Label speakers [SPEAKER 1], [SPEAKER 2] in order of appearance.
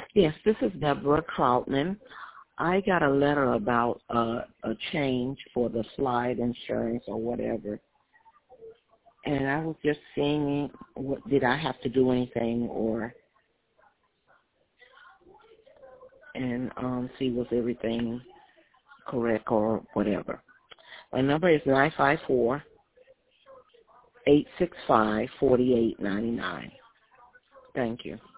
[SPEAKER 1] Yes, this is Deborah Troutman. I got a letter about a change for the slide insurance or whatever, and I was just seeing what did I have to do anything or and see was everything correct or whatever. My number is 954-865-4899. Thank you.